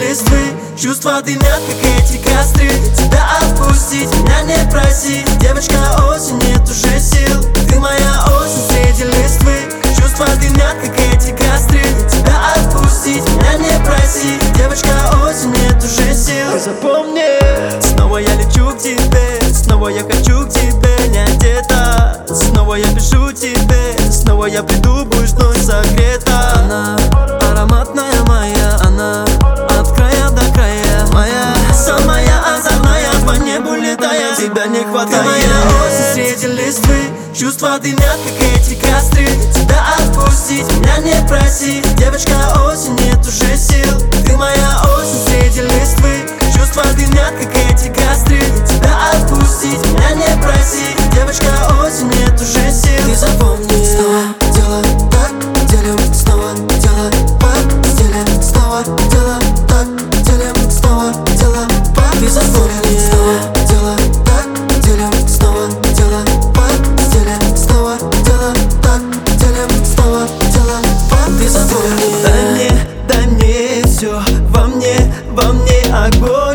листвы. Чувства дымят, как эти костры. Тебя отпустить, меня не проси. Девочка, осень, нет уже сил. Ты моя осень среди листвы. Чувства дымят, как эти костры. Тебя отпустить, меня не проси. Девочка, осень, нет уже сил. Ты запомни, снова я лечу к тебе. Снова я хочу к тебе, не одета. Снова я пишу тебе. Снова я приду, будешь вновь согрета. Она ароматная моя, она от края до края моя. Самая озорная, по небу летая, тебя не хватает. Ты моя осень среди листвы. Чувства дымят, как эти костры. Тебя отпустить, меня не проси. Девочка, осень, нет уже сил. Ты моя осень среди листвы. Чувства дымят, как эти костры. Тебя отпустить, меня не проси. Девочка, осень, нет уже сил. Ты запомни, снова дело так, делим, снова дело по постели. Снова дело так, делим, снова дело по постели. Ты запомни, снова дело так, делим, снова дело по постели. Снова дело так, делим, снова дело по постели. Ты запомни, дай мне все, во мне огонь.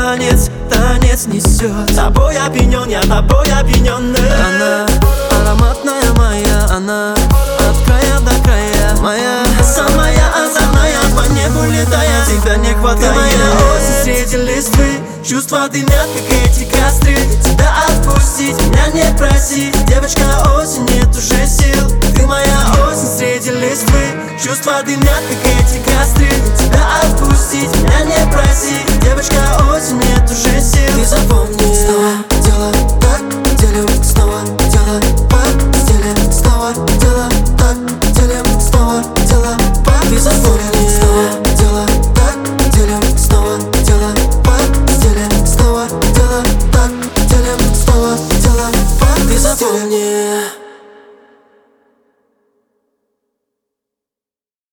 Танец несет, тобой опьянен, я тобой опьяненный. Она ароматная моя, она от края до края моя. Самая озорная, по небу летая, тебя не хватает. Ты моя осень среди листвы. Чувства дымят, как эти костры. Тебя отпустить, меня не проси. Девочка, осень, нет уже сил. Ты моя осень среди листвы. Чувства дымят, как эти костры. Тебя отпустить, меня не проси. Девочка, осень, нет уже сил. Ты запомни, снова дело так, делим, снова дело по постели. Снова дело так, делим, снова дело по постели. Ты запомни, снова дело так, делим, снова дело по постели. Снова дело так, делим, снова дело по постели. Ты запомни.